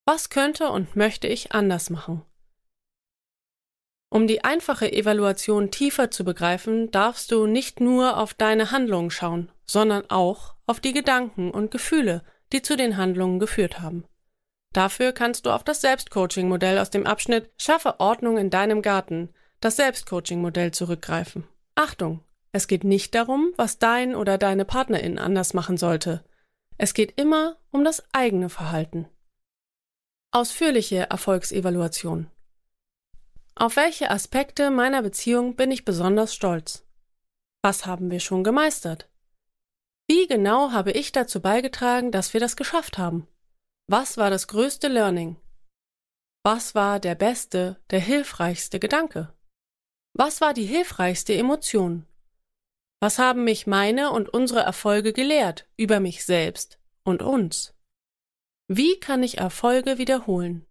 Was könnte und möchte ich anders machen? Um die einfache Evaluation tiefer zu begreifen, darfst du nicht nur auf deine Handlungen schauen, sondern auch auf die Gedanken und Gefühle, die zu den Handlungen geführt haben. Dafür kannst du auf das Selbstcoaching-Modell aus dem Abschnitt Schaffe Ordnung in deinem Garten, das Selbstcoaching-Modell zurückgreifen. Achtung! Es geht nicht darum, was dein oder deine Partnerin anders machen sollte. Es geht immer um das eigene Verhalten. Ausführliche Erfolgsevaluation. Auf welche Aspekte meiner Beziehung bin ich besonders stolz? Was haben wir schon gemeistert? Wie genau habe ich dazu beigetragen, dass wir das geschafft haben? Was war das größte Learning? Was war der beste, der hilfreichste Gedanke? Was war die hilfreichste Emotion? Was haben mich meine und unsere Erfolge gelehrt über mich selbst und uns? Wie kann ich Erfolge wiederholen?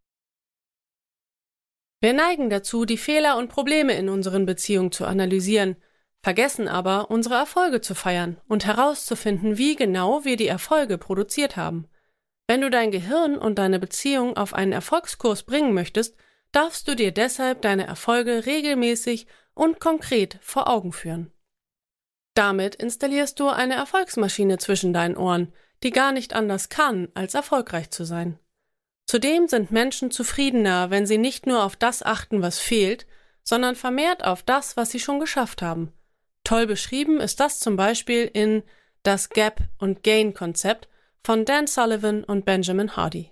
Wir neigen dazu, die Fehler und Probleme in unseren Beziehungen zu analysieren, vergessen aber, unsere Erfolge zu feiern und herauszufinden, wie genau wir die Erfolge produziert haben. Wenn du dein Gehirn und deine Beziehung auf einen Erfolgskurs bringen möchtest, darfst du dir deshalb deine Erfolge regelmäßig und konkret vor Augen führen. Damit installierst du eine Erfolgsmaschine zwischen deinen Ohren, die gar nicht anders kann, als erfolgreich zu sein. Zudem sind Menschen zufriedener, wenn sie nicht nur auf das achten, was fehlt, sondern vermehrt auf das, was sie schon geschafft haben. Toll beschrieben ist das zum Beispiel in Das Gap- und Gain-Konzept von Dan Sullivan und Benjamin Hardy.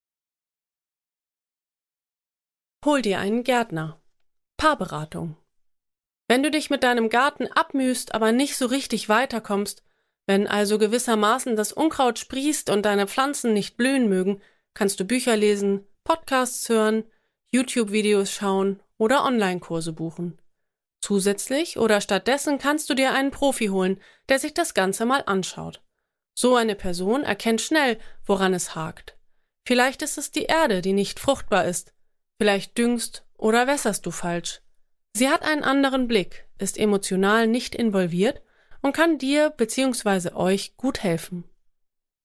Hol dir einen Gärtner. Paarberatung. Wenn du dich mit deinem Garten abmühst, aber nicht so richtig weiterkommst, wenn also gewissermaßen das Unkraut sprießt und deine Pflanzen nicht blühen mögen, kannst du Bücher lesen, Podcasts hören, YouTube-Videos schauen oder Online-Kurse buchen. Zusätzlich oder stattdessen kannst du dir einen Profi holen, der sich das Ganze mal anschaut. So eine Person erkennt schnell, woran es hakt. Vielleicht ist es die Erde, die nicht fruchtbar ist. Vielleicht düngst oder wässerst du falsch. Sie hat einen anderen Blick, ist emotional nicht involviert und kann dir bzw. euch gut helfen.